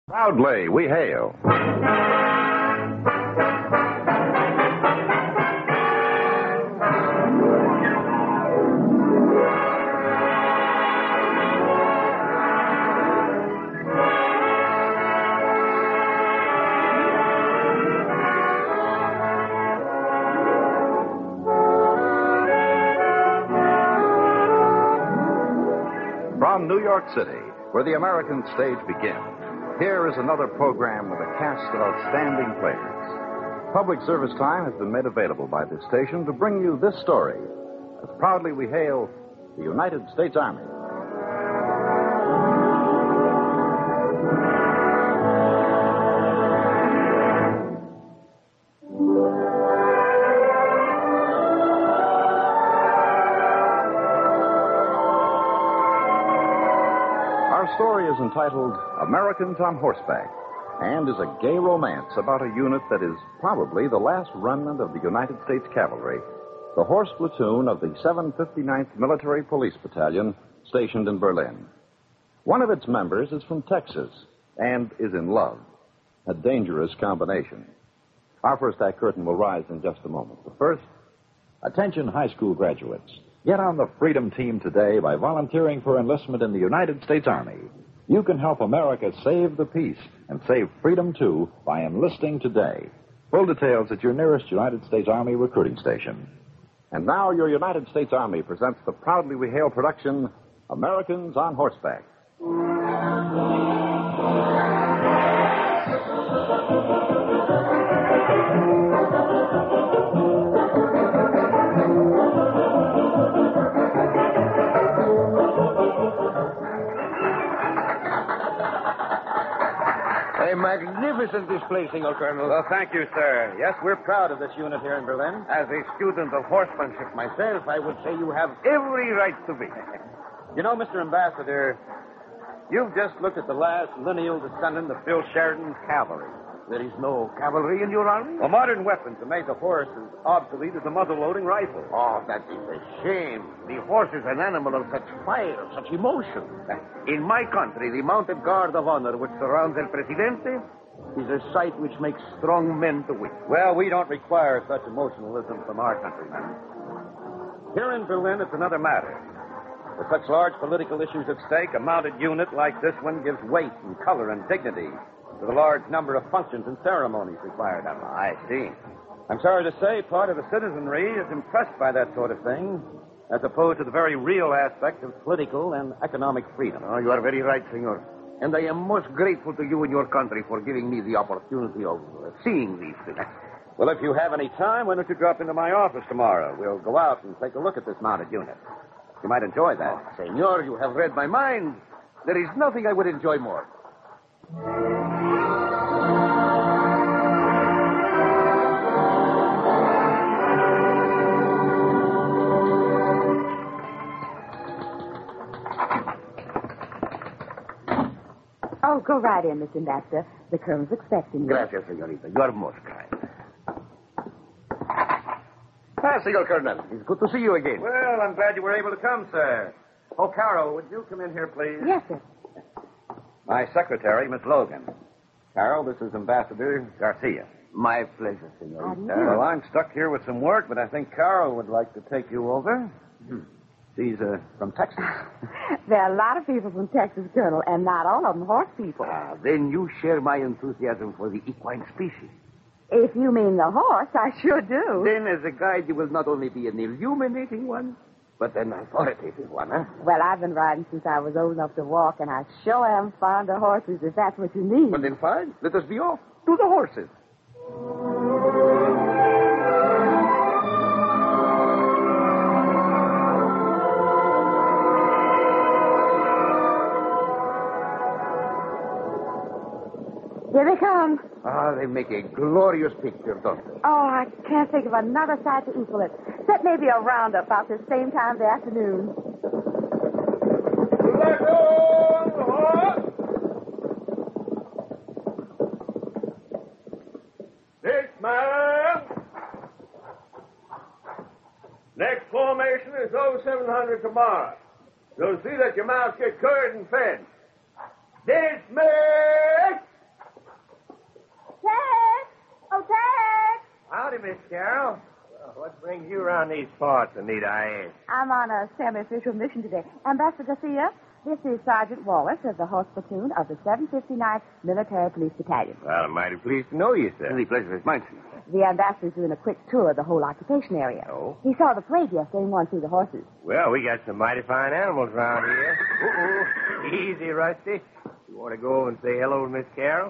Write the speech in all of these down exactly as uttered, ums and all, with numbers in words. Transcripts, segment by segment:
Proudly we hail. From New York City, where the American stage begins, here is another program with a cast of outstanding players. Public service time has been made available by this station to bring you this story, as proudly we hail the United States Army. Our story is entitled Americans on Horseback and is a gay romance about a unit that is probably the last remnant of the United States Cavalry, the horse platoon of the seven hundred fifty-ninth Military Police Battalion stationed in Berlin. One of its members is from Texas and is in love, a dangerous combination. Our first act curtain will rise in just a moment. But first, attention high school graduates. Get on the Freedom Team today by volunteering for enlistment in the United States Army. You can help America save the peace and save freedom, too, by enlisting today. Full details at your nearest United States Army recruiting station. And now your United States Army presents the Proudly We Hail production, Americans on Horseback. A magnificent display, Senor Colonel. Well, thank you, sir. Yes, we're proud of this unit here in Berlin. As a student of horsemanship myself, I would say you have every right to be. You know, Mister Ambassador, you've just looked at the last lineal descendant of Phil Sheridan's cavalry. There is no cavalry in your army? Well, modern weapons have made the horse as obsolete as a muzzle-loading rifle. Oh, that is a shame. The horse is an animal of such fire, of such emotion. In my country, the mounted guard of honor which surrounds El Presidente is a sight which makes strong men to weep. Well, we don't require such emotionalism from our countrymen. Here in Berlin, it's another matter. With such large political issues at stake, a mounted unit like this one gives weight and color and dignity to the large number of functions and ceremonies required of them. I see. I'm sorry to say part of the citizenry is impressed by that sort of thing, as opposed to the very real aspect of political and economic freedom. Oh, you are very right, senor. And I am most grateful to you and your country for giving me the opportunity of uh, seeing these things. Well, if you have any time, why don't you drop into my office tomorrow? We'll go out and take a look at this mounted unit. You might enjoy that. Oh, senor, you have read my mind. There is nothing I would enjoy more. Oh, go right in, Mister Ambassador. The colonel's expecting you. Gracias, senorita. You are most kind. Ah, Senor Colonel, it's good to see you again. Well, I'm glad you were able to come, sir. Oh, Carol, would you come in here, please? Yes, sir. My secretary, Miss Logan. Carol, this is Ambassador Garcia. My pleasure, senorita. Well, I'm stuck here with some work, but I think Carol would like to take you over. Hmm. She's uh, from Texas. There are a lot of people from Texas, Colonel, and not all of them horse people. Ah, then you share my enthusiasm for the equine species. If you mean the horse, I sure do. Then, as a guide, you will not only be an illuminating one, but an authoritative one, huh? Well, I've been riding since I was old enough to walk, and I sure am fond of horses, if that's what you mean. Well, then fine. Let us be off. To the horses. Here they come. Ah, they make a glorious picture, don't they? Oh, I can't think of another sight to equal it. Except maybe a roundup about the same time of the afternoon. Let go the horse! Dismount! Next formation is oh seven hundred tomorrow. So see that your mouths get cured and fed. Dismiss! Miss Carroll. Well, what brings you around these parts, Anita, I ask? I'm on a semi-official mission today. Ambassador Garcia, this is Sergeant Wallace of the Horse Platoon of the seven fifty-ninth Military Police Battalion. Well, I'm mighty pleased to know you, sir. The pleasure is mine, senor. The ambassador's doing a quick tour of the whole occupation area. Oh? He saw the parade yesterday and wanted to see the horses. Well, we got some mighty fine animals around here. Uh-oh. Easy, Rusty. You want to go over and say hello to Miss Carroll?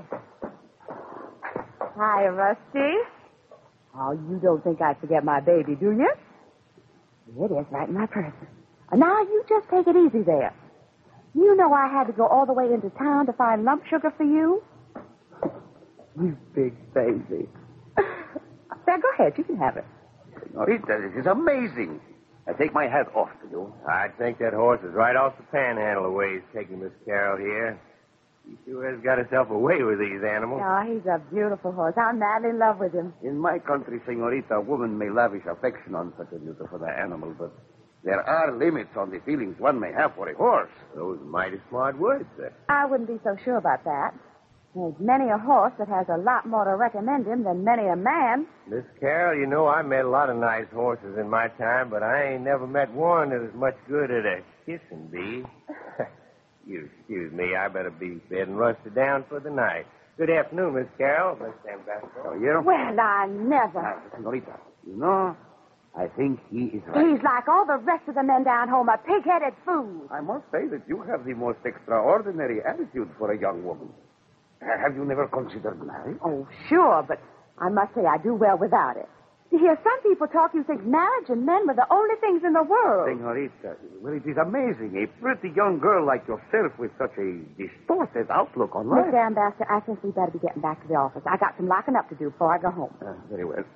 Hi, Rusty. Oh, you don't think I'd forget my baby, do you? It is right in my purse. Now, you just take it easy there. You know I had to go all the way into town to find lump sugar for you? You big baby. There, go ahead. You can have it. Senorita, this is amazing. I take my hat off to you. I think that horse is right off the panhandle of ways taking Miss Carroll here. She sure has got herself away with these animals. Oh, he's a beautiful horse. I'm madly in love with him. In my country, senorita, a woman may lavish affection on such a beautiful animal, but there are limits on the feelings one may have for a horse. Those are mighty smart words, sir. I wouldn't be so sure about that. There's many a horse that has a lot more to recommend him than many a man. Miss Carroll, you know I met a lot of nice horses in my time, but I ain't never met one that was much good at a kissing bee. You excuse me, I better be fed and rusted down for the night. Good afternoon, Miss Carroll. Miss Ambassador. Caballero? Well, I never. Ah, senorita, you know, I think he is right. He's like all the rest of the men down home, a pig-headed fool. I must say that you have the most extraordinary attitude for a young woman. Have you never considered marriage? Oh, sure, but I must say I do well without it. To hear some people talk, you think marriage and men were the only things in the world. Senorita, well, it is amazing. A pretty young girl like yourself with such a distorted outlook on life. Mister Ambassador, I think we better be getting back to the office. I got some locking up to do before I go home. Uh, very well.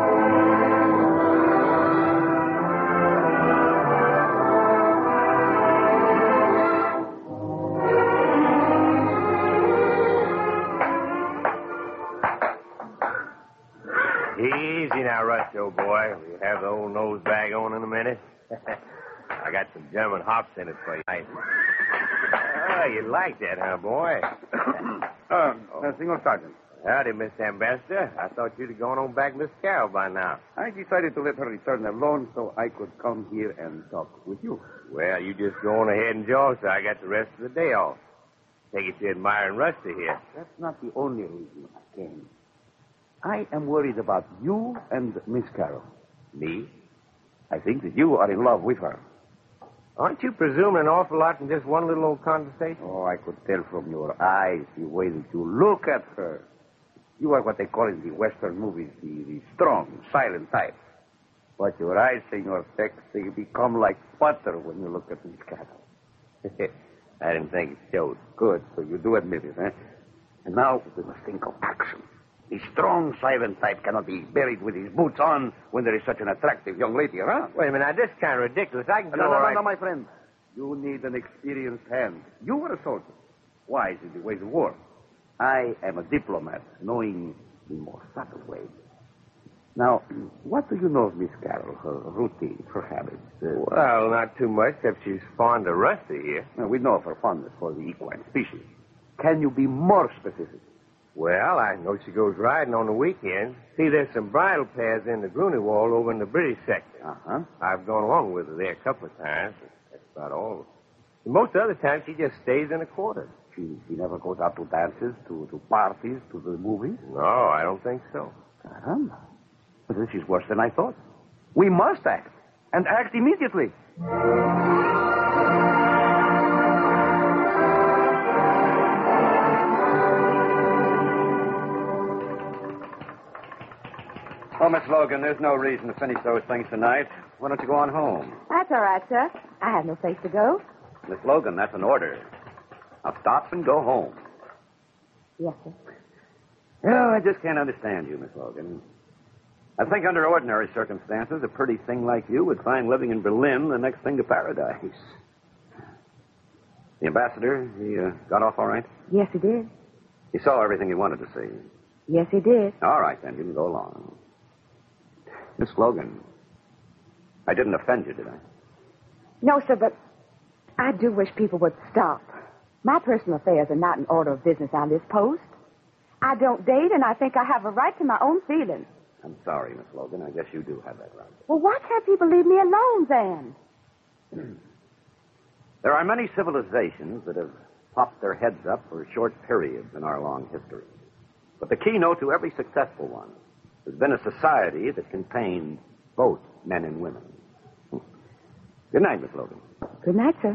Easy now, Rush, old boy. We'll have the old nose bag on in a minute. I got some German hops in it for you. Oh, you like that, huh, boy? uh, uh, Senor Sergeant. Howdy, Mister Ambassador. I thought you'd have gone on back Miss Carroll by now. I decided to let her return alone so I could come here and talk with you. Well, you just go on ahead and jaw, so I got the rest of the day off. Take it you're admiring Rusty here. That's not the only reason I came. I am worried about you and Miss Carroll. Me? I think that you are in love with her. Aren't you presuming an awful lot in just one little old conversation? Oh, I could tell from your eyes, the way that you look at her. You are what they call in the Western movies the, the strong, silent type. But your eyes, Senor Tex, they become like butter when you look at Miss Carroll. I didn't think it showed. Good, so you do admit it, eh? And now we must think of action. The strong, silent type cannot be buried with his boots on when there is such an attractive young lady around. Wait a minute, now, this is kind of ridiculous. I can go No, no, no, right... no, my friend. You need an experienced hand. You were a soldier, wise in the ways of war. I am a diplomat, knowing the more subtle ways. Now, what do you know of Miss Carroll, her routine, her habits? Uh, Well, not too much, except she's fond of Rusty here. Now, we know of her fondness for the equine species. Can you be more specific? Well, I know she goes riding on the weekends. See, there's some bridle paths in the Grunewald over in the British sector. Uh-huh. I've gone along with her there a couple of times. That's about all. Most other times, she just stays in the quarters. She, she never goes out to dances, to, to parties, to the movies? No, I don't think so. Caramba. But this is worse than I thought. We must act, and act immediately. Oh, Miss Logan, there's no reason to finish those things tonight. Why don't you go on home? That's all right, sir. I have no place to go. Miss Logan, that's an order. Now stop and go home. Yes, sir. Oh, I just can't understand you, Miss Logan. I think under ordinary circumstances, a pretty thing like you would find living in Berlin the next thing to paradise. The ambassador, he uh, got off all right? Yes, he did. He saw everything he wanted to see. Yes, he did. All right, then. You can go along. Miss Logan, I didn't offend you, did I? No, sir, but I do wish people would stop. My personal affairs are not in order of business on this post. I don't date, and I think I have a right to my own feelings. I'm sorry, Miss Logan. I guess you do have that right. Well, why can't people leave me alone then? There are many civilizations that have popped their heads up for short periods in our long history. But the keynote to every successful one has been a society that contained both men and women. Good night, Miss Logan. Good night, sir.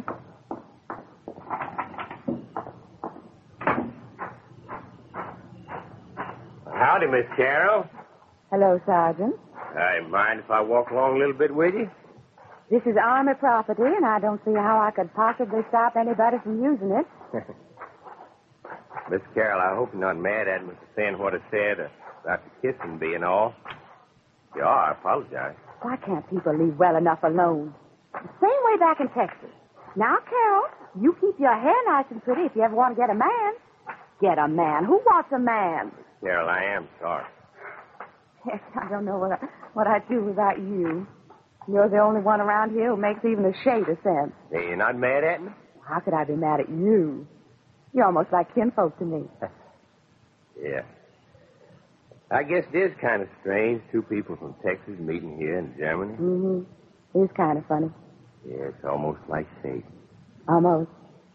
Howdy, Miss Carroll. Hello, Sergeant. I mind if I walk along a little bit with you? This is Army property, and I don't see how I could possibly stop anybody from using it. Miss Carroll, I hope you're not mad at me for saying what I said about the kissing bee and all. If you are, I apologize. Why can't people leave well enough alone? The same way back in Texas. Now, Carol, you keep your hair nice and pretty if you ever want to get a man. Get a man. Who wants a man? Miss Carroll, I am sorry. Yes, I don't know what, I, what I'd do without you. You're the only one around here who makes even a shade of sense. Hey, you're not mad at me? How could I be mad at you? You're almost like kinfolk to me. Yeah. I guess it is kind of strange, two people from Texas meeting here in Germany. Mm-hmm. It's kind of funny. Yeah, it's almost like fate. Almost.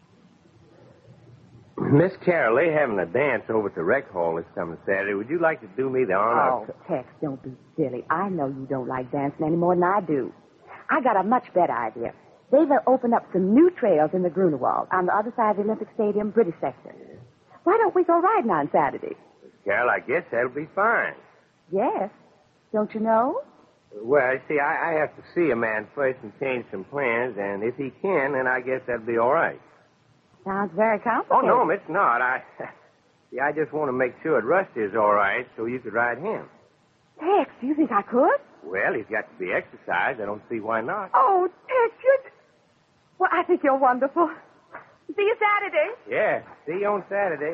Miss Carroll, they're having a dance over at the rec hall this coming Saturday. Would you like to do me the honor Oh, of... Tex, don't be silly. I know you don't like dancing any more than I do. I got a much better idea. They've opened up some new trails in the Grunewald on the other side of the Olympic Stadium, British sector. Why don't we go riding on Saturday? Miss Carroll, I guess that'll be fine. Yes. Don't you know? Well, see, I, I have to see a man first and change some plans, and if he can, then I guess that'll be all right. Sounds very Oh, complicated. no, it's not. I, see, I just want to make sure that Rusty's all right so you could ride him. Tex, do you think I could? Well, he's got to be exercised. I don't see why not. Oh, Tex, you're... Well, I think you're wonderful. See you Saturday. Yeah, see you on Saturday.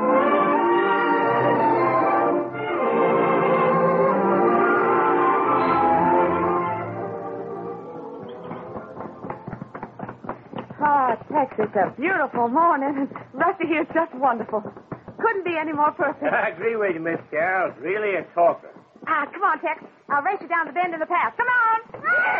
Oh, Tex, it's a beautiful morning, and Rusty here's just wonderful. Couldn't be any more perfect. I agree with you, Miss Carroll. It's really a talker. Ah, come on, Tex. I'll race you down the bend in the path. Come on.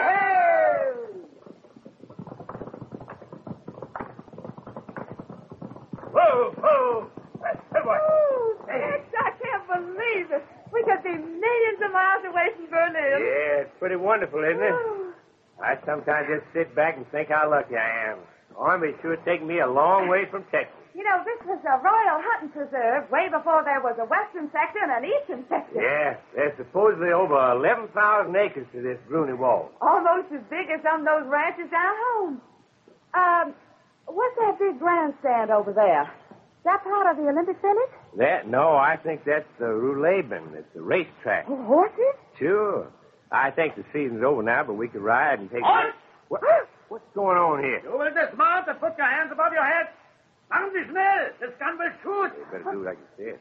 Whoa, whoa. Oh, Tex, I can't believe it. We could be millions of miles away from Berlin. Yeah, it's pretty wonderful, isn't it? I sometimes just sit back and think how lucky I am. Army sure taking me a long way from Texas. You know, this was a royal hunting preserve way before there was a western sector and an eastern sector. Yeah, there's supposedly over eleven thousand acres to this Grunewald. Almost as big as some of those ranches down home. Um, what's that big grandstand over there? Is that part of the Olympic Village? That? No, I think that's the Rouleben. It's the racetrack. Oh, horses? Sure. I think the season's over now, but we could ride and take... Halt! What? What's going on here? You will dismount and put your hands above your head. Machen Sie schnell. This gun will shoot. You better do like you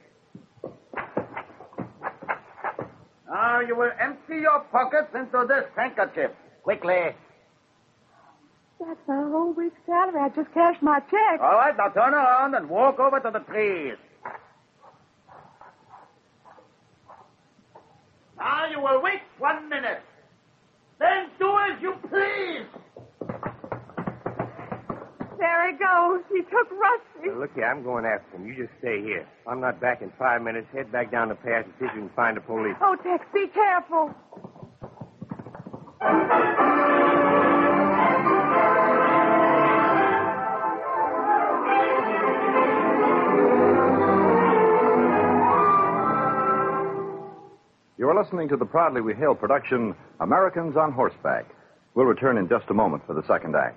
said. Now you will empty your pockets into this handkerchief. Quickly. That's my whole week's salary. I just cashed my check. All right, now turn around and walk over to the trees. Now you will wait one minute. Then do as you please. There he goes. He took Rusty. Now, look here, I'm going after him. You just stay here. If I'm not back in five minutes, head back down the path and see if you can find the police. Oh, Tex, be careful. You're listening to the proudly we hail production, Americans on Horseback. We'll return in just a moment for the second act.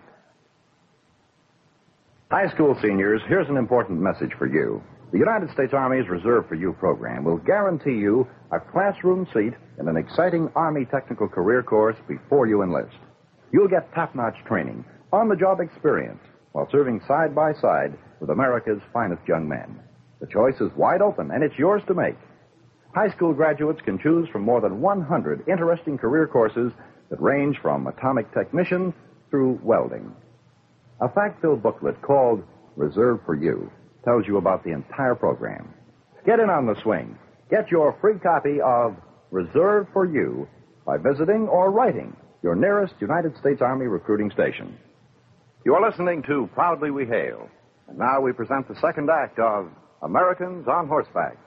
High school seniors, here's an important message for you. The United States Army's Reserve for You program will guarantee you a classroom seat in an exciting Army technical career course before you enlist. You'll get top-notch training, on-the-job experience, while serving side by side with America's finest young men. The choice is wide open, and it's yours to make. High school graduates can choose from more than one hundred interesting career courses that range from atomic technician through welding. A fact-filled booklet called Reserve for You tells you about the entire program. Get in on the swing. Get your free copy of reserved for you by visiting or writing your nearest United States Army recruiting station. You are listening to Proudly We Hail. And now we present the second act of Americans on Horseback.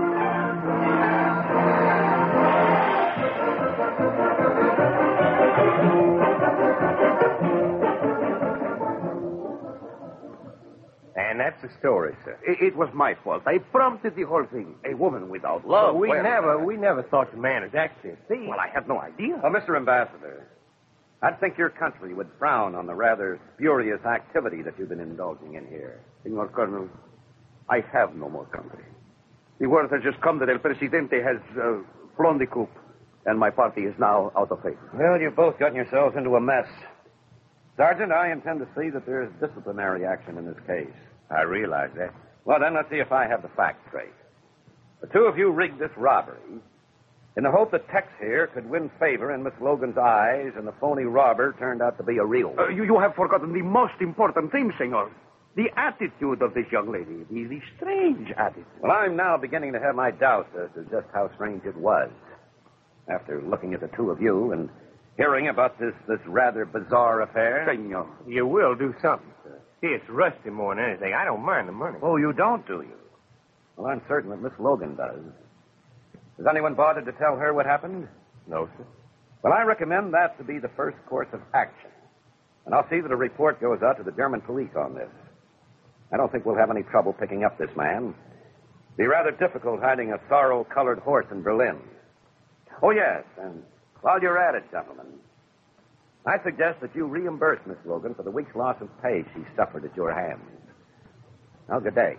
And that's the story, sir. It, it was my fault. I prompted the whole thing. A woman without love. Well, we well, never, we never thought the man was actually a thief. Well, I had no idea. Well, Mister Ambassador, I'd think your country would frown on the rather spurious activity that you've been indulging in here. Senor Colonel, I have no more country. The word has just come that El Presidente has uh, flown the coop, and my party is now out of favor. Well, you've both gotten yourselves into a mess. Sergeant, I intend to see that there's disciplinary action in this case. I realize that. Well, then, let's see if I have the facts straight. The two of you rigged this robbery in the hope that Tex here could win favor in Miss Logan's eyes, and the phony robber turned out to be a real one. Uh, you, you have forgotten the most important thing, Senor. The attitude of this young lady. The, the strange attitude. Well, I'm now beginning to have my doubts as to just how strange it was. After looking at the two of you and hearing about this, this rather bizarre affair. Senor. You will do something, sir. See, it's Rusty more than anything. I don't mind the money. Oh, you don't, do you? Well, I'm certain that Miss Logan does. Has anyone bothered to tell her what happened? No, sir. Well, I recommend that to be the first course of action. And I'll see that a report goes out to the German police on this. I don't think we'll have any trouble picking up this man. It'd be rather difficult hiding a sorrel-colored horse in Berlin. Oh, yes, and while you're at it, gentlemen, I suggest that you reimburse Miss Logan for the week's loss of pay she suffered at your hands. Now, good day.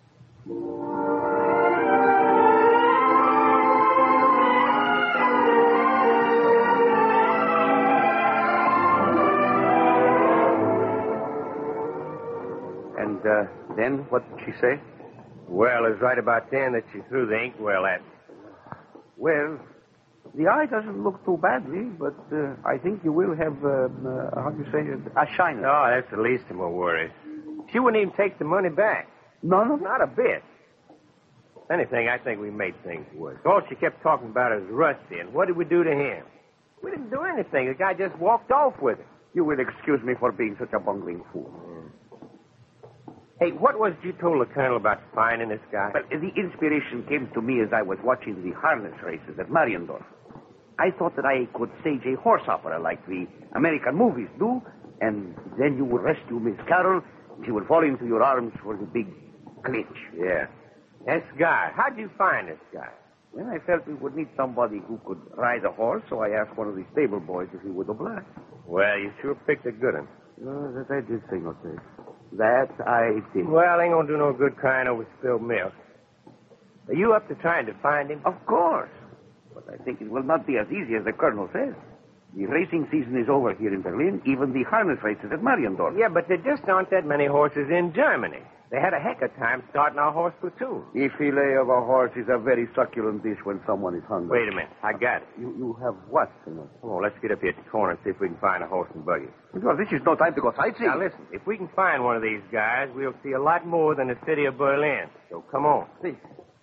And uh, then, what did she say? Well, it's right about then that she threw the inkwell at me. Well, the eye doesn't look too badly, but uh, I think you will have, uh, uh, how do you say it, a shiner. Oh, that's the least of my worries. She wouldn't even take the money back. No, no, Not a bit. If anything, I think we made things worse. All she kept talking about is Rusty, and what did we do to him? We didn't do anything. The guy just walked off with it. You will excuse me for being such a bungling fool. Hey, what was it you told the colonel about finding this guy? Well, the inspiration came to me as I was watching the harness races at Mariendorf. I thought that I could stage a horse opera like the American movies do, and then you would rescue Miss Carroll, and she would fall into your arms for the big clinch. Yeah. This guy. How'd you find this guy? Well, I felt we would need somebody who could ride a horse, so I asked one of the stable boys if he would oblige. Well, you sure picked a good one. Oh, that I did, Senor Tate. That I did. Well, ain't gonna do no good crying over spilled milk. Are you up to trying to find him? Of course. But I think it will not be as easy as the colonel says. The racing season is over here in Berlin, even the harness races at Mariendorf. Yeah, but there just aren't that many horses in Germany. They had a heck of time starting our horse platoon. The filet of a horse is a very succulent dish when someone is hungry. Wait a minute. I got it. You, you have what, Senor? Come on, let's get up here at the corner and see if we can find a horse and buggy. Well, this is no time to go sightseeing. Now, listen, if we can find one of these guys, we'll see a lot more than the city of Berlin. So come on. See.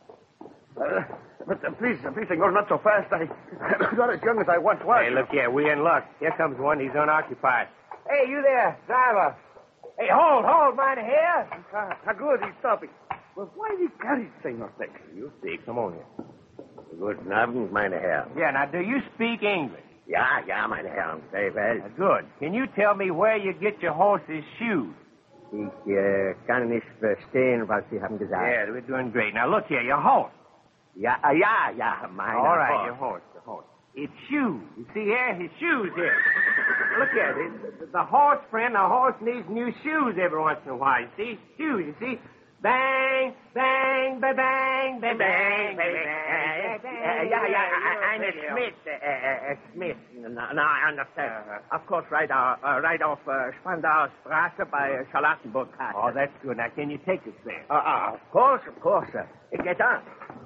Uh, but uh, please, uh, please, Senor, not so fast. I, I'm not as young as I once was. Hey, look here, we're in luck. Here comes one. He's unoccupied. Hey, you there, driver. Hey, hold, hold, mind here. Ah, ah, good, he's stopping. Well, why did he carry it, Senor Tex? You see, come on here. Guten Abend, meine Herren. Yeah, now, do you speak English? Ja, ja, meine Herren. Very well. Uh, good. Can you tell me where you get your horse's shoes? Ich äh, kann nicht verstehen, was Sie haben gesagt. Yeah, we're doing great. Now, look here, your horse. Ja, ah, ja, ja, meine All right, Horse. your horse, the horse. It's shoes. You see here? His shoes here. Look at it. The, the horse friend, the horse needs new shoes every once in a while. You see? Shoes, you see? Bang, bang, bang, bang, bang, bang, bang, bang. Yeah, yeah, I'm a Smith, uh, uh, Smith. No, no, I understand. Uh-huh. Of course, right, uh, uh, right off uh, Spandau Straße by uh, Charlottenburg. Oh, that's good. Now, can you take us there? Uh, uh, of course, of course. Uh, get on.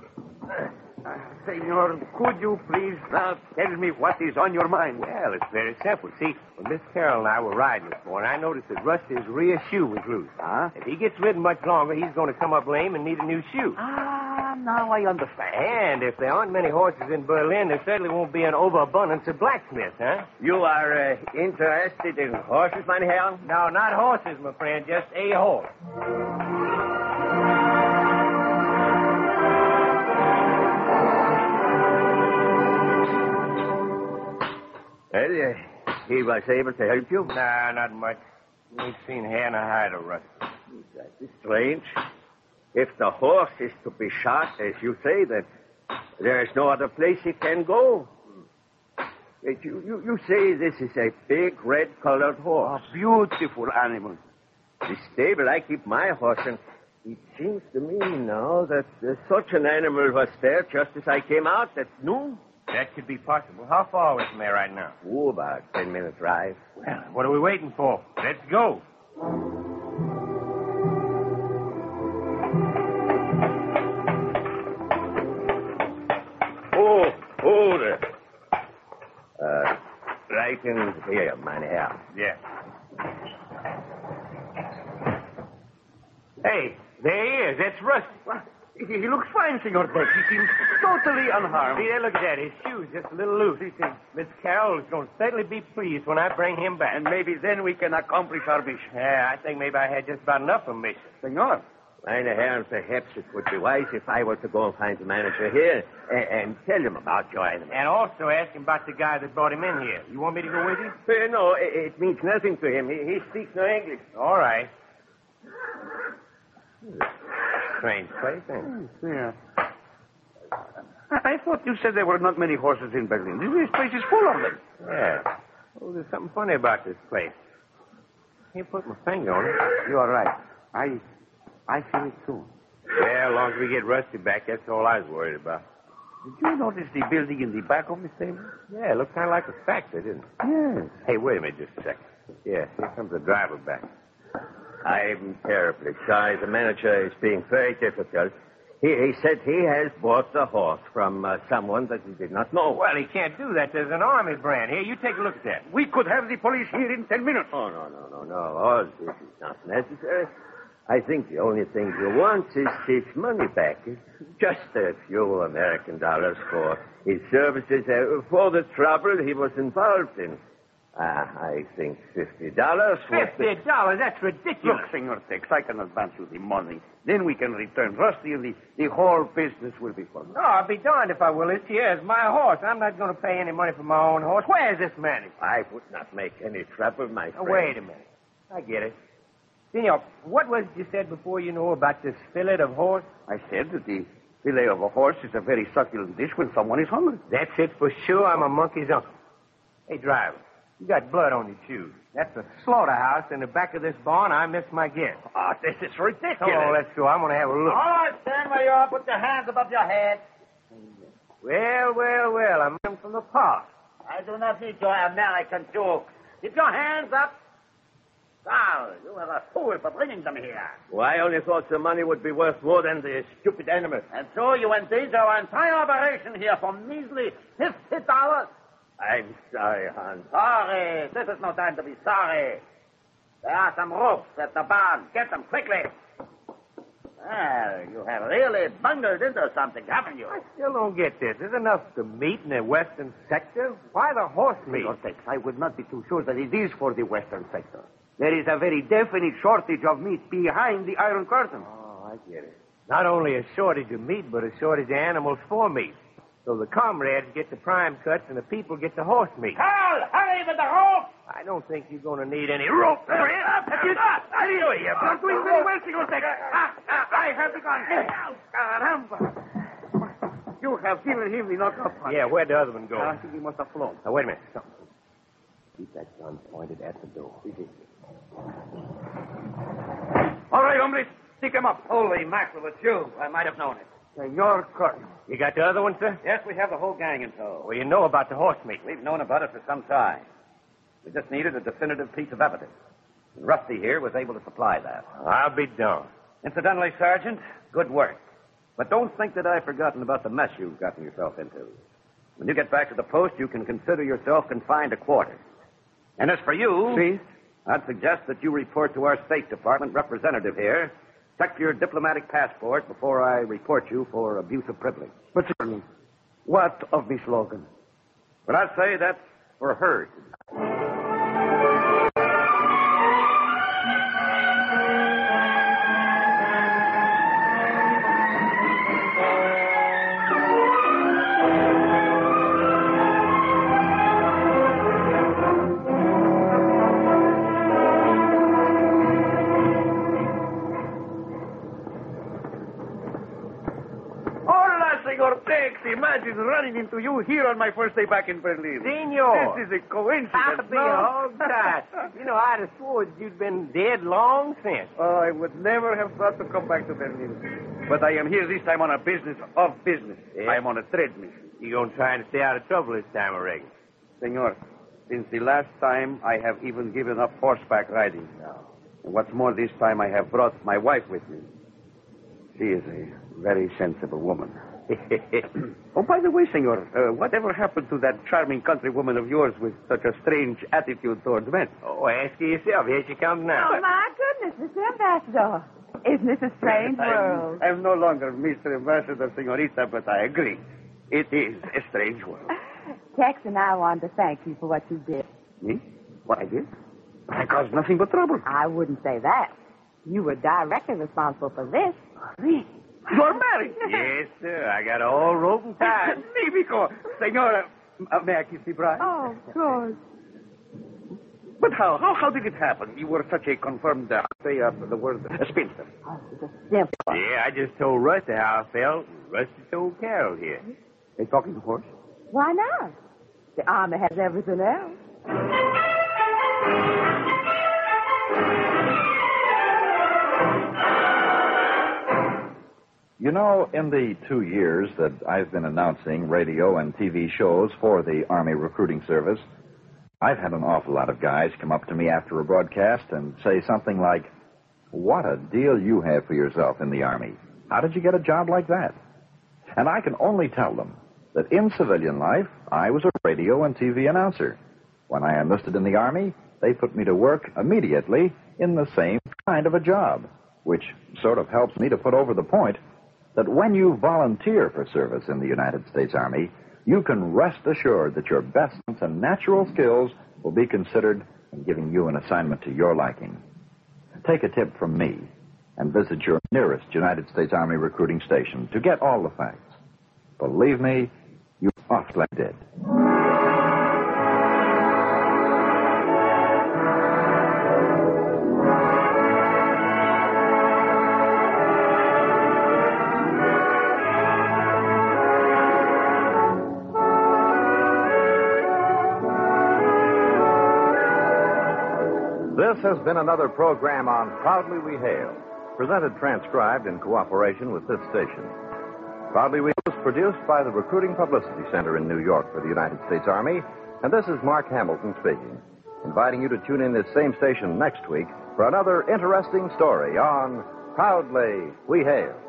Uh, Senor, could you please now tell me what is on your mind? Well, it's very simple. See, when Miss Carroll and I were riding this morning, I noticed that Rusty's rear shoe was loose. Huh? If he gets ridden much longer, he's going to come up lame and need a new shoe. Ah, Ah, now I understand. And if there aren't many horses in Berlin, there certainly won't be an overabundance of blacksmiths, huh? You are uh, interested in horses, mein Herr? No, not horses, my friend, just a horse. Well, uh, he was able to help you? Nah, not much. We ain't seen Hannah Hyder, Rusty. That is strange. If the horse is to be shot, as you say, that there is no other place he can go. But you, you, you say this is a big red-colored horse. A beautiful animal. The stable I keep my horse in, it seems to me now that uh, such an animal was there just as I came out at noon. That could be possible. How far are we from there right now? Oh, about ten minute drive. Well, what are we waiting for? Let's go. Oh, oh, there. Uh, right in here, mein Herr. Yeah. Hey, there he is. That's Rusty. Well, he, he looks fine, Senor Beck. He seems totally unharmed. See there, look at that. His shoes just a little loose. Miss Carroll is going to certainly be pleased when I bring him back. And maybe then we can accomplish our mission. Yeah, I think maybe I had just about enough of mission. Senor. Meine Herren, perhaps it would be wise if I were to go and find the manager here and, and tell him about your animal. And also ask him about the guy that brought him in here. You want me to go with you? Uh, no, it, it means nothing to him. He, he speaks no English. All right. Strange place, ain't it? Yeah. I, I thought you said there were not many horses in Berlin. This place is full of them. Yeah. Oh, there's something funny about this place. Can't put my finger on it. You are right. I I feel it too. Yeah, as long as we get Rusty back, that's all I was worried about. Did you notice the building in the back of the stable? Yeah, it looks kind of like a factory, didn't it? Yes. Hey, wait a minute just a second. Yeah, here comes the driver back. I'm terribly sorry. The manager is being very difficult. He, he said he has bought the horse from uh, someone that he did not know. Well, he can't do that. There's an army brand. Here, you take a look at that. We could have the police here in ten minutes. Oh, no, no, no, no. All this is not necessary. I think the only thing you want is his money back. It's just a few American dollars for his services, uh, for the trouble he was involved in. Uh, I think fifty dollars. Fifty dollars? That's ridiculous. Look, Senor Tex, I can advance you the money. Then we can return Rusty, and the, the whole business will be fun. No, I'll be darned if I will. This here is my horse. I'm not going to pay any money for my own horse. Where is this man? I would not make any trouble, my friend. Oh, wait a minute. I get it. Senor, what was it you said before you know about this fillet of horse? I said that the fillet of a horse is a very succulent dish when someone is hungry. That's it for sure. I'm a monkey's uncle. Hey, driver, you got blood on your shoes. That's a slaughterhouse in the back of this barn. I missed my guess. Oh, this is ridiculous. Oh, let's go. I'm going to have a look. All right, stand where you are. Put your hands above your head. Well, well, well. I'm in from the park. I do not need your American jokes. Keep your hands up. Carl, you are a fool for bringing them here. Well, I only thought the money would be worth more than the stupid animal. And so you endanger our entire operation here for measly fifty dollars? I'm sorry, Hans. Sorry. This is no time to be sorry. There are some ropes at the barn. Get them quickly. Well, you have really bungled into something, haven't you? I still don't get this. There's enough to meat in the western sector. Why the horse meat? Senor Tex, I would not be too sure that it is for the western sector. There is a very definite shortage of meat behind the Iron Curtain. Oh, I get it. Not only a shortage of meat, but a shortage of animals for meat. So the comrades get the prime cuts and the people get the horse meat. Carl, hurry with the rope! I don't think you're going to need any rope for it. You are doing very well, Senor Tex. Ah, ah, I have the gun. Caramba. You have given him the knockout punch. Yeah, where'd the other one go? I think he must have flown. Now, wait a minute. Stop. Keep that gun pointed at the door. All right, hombres. Stick him up. Holy mackerel, it's you. I might have known it. Senor Curtin. You got the other one, sir? Yes, we have the whole gang in tow. Well, you know about the horse meat. We've known about it for some time. We just needed a definitive piece of evidence. And Rusty here was able to supply that. I'll be darned. Incidentally, Sergeant, good work. But don't think that I've forgotten about the mess you've gotten yourself into. When you get back to the post, you can consider yourself confined to quarters. And as for you, Si. I'd suggest that you report to our State Department representative here Check your diplomatic passport before I report you for abuse of privilege. But, Colonel, what of Miss Logan? But I say that's for her. Imagine running into you here on my first day back in Berlin. Senor. This is a coincidence. I'll be no? all right. You know, I'd have sworn you'd been dead long since. Oh, I would never have thought to come back to Berlin. But I am here this time on a business of business. Yeah. I am on a trade mission. You're going to try and stay out of trouble this time, I reckon. Senor, since the last time, I have even given up horseback riding. And what's more, this time I have brought my wife with me. She is a very sensible woman. Oh, by the way, senor, uh, whatever happened to that charming countrywoman of yours with such a strange attitude towards men? Oh, ask her yourself. Here she comes now. Oh, my goodness, Mister Ambassador. Isn't this a strange world? I'm, I'm no longer Mister Ambassador, senorita, but I agree. It is a strange world. Tex and I wanted to thank you for what you did. Me? What I did? I caused nothing but trouble. I wouldn't say that. You were directly responsible for this. Me? You're married? Yes, sir. I got all rope and tied. Mímico. Senora, uh, may I kiss the bride? Oh, of course. But how? How how did it happen? You were such a confirmed, uh, say uh, the word, a spinster. Oh, it's a simple. Yeah, I just told Rusty how I felt. Rusty told Carol here. A talking horse? Why not? The Army has everything else. You know, in the two years that I've been announcing radio and T V shows for the Army Recruiting Service, I've had an awful lot of guys come up to me after a broadcast and say something like, "What a deal you have for yourself in the Army. How did you get a job like that?" And I can only tell them that in civilian life, I was a radio and T V announcer. When I enlisted in the Army, they put me to work immediately in the same kind of a job, which sort of helps me to put over the point that when you volunteer for service in the United States Army, you can rest assured that your best and natural skills will be considered in giving you an assignment to your liking. Take a tip from me and visit your nearest United States Army recruiting station to get all the facts. Believe me, you awfully did. This has been another program on Proudly We Hail, presented transcribed in cooperation with this station. Proudly We Hail was produced by the Recruiting Publicity Center in New York for the United States Army, and this is Mark Hamilton speaking, inviting you to tune in this same station next week for another interesting story on Proudly We Hail.